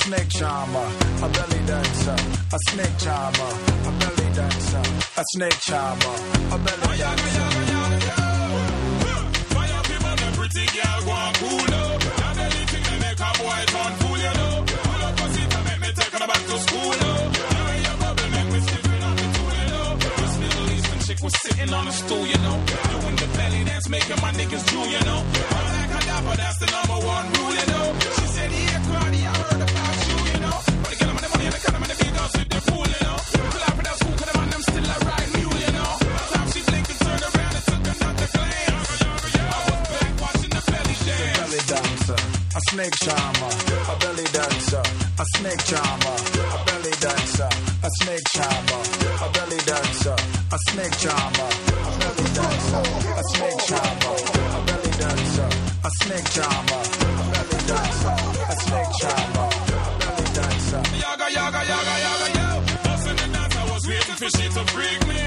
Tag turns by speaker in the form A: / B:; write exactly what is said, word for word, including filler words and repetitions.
A: snake charmer, a belly dancer, a snake charmer, a belly dancer, a snake charmer, a belly dancer.
B: Fire people, the pretty girl go and cool up. That belly thing they make a boy turn fool, you know. Pull up a seat and make me take her back to school, you know. Now your bubble make me stiffen on the tool, you know. This Middle Eastern chick was sitting on a stool, you know. Doing the belly dance, making my niggas drool, you know. I'm like a dapper, that's the number one rule, you know. She said, yeah, Cardi, I heard about you, you know. But they get them on the money and they cut them on the big house with the fool, you know. Pull out for that school, cause them on them still a ride mule, you know. Time she blinked and turned around and took another glance. I was back watching the belly dance.
A: A belly dancer, a snake charmer, a belly dancer, a snake charmer, a belly dancer, a snake charmer, a belly dancer, a snake charmer, a belly dancer, a snake charmer, a belly dancer, a snake charmer, a belly dancer, a snake charmer, a belly dancer.
B: Yaga, yaga, yaga, yaga, yo. Bustin' the dance, I was waiting for she to freak me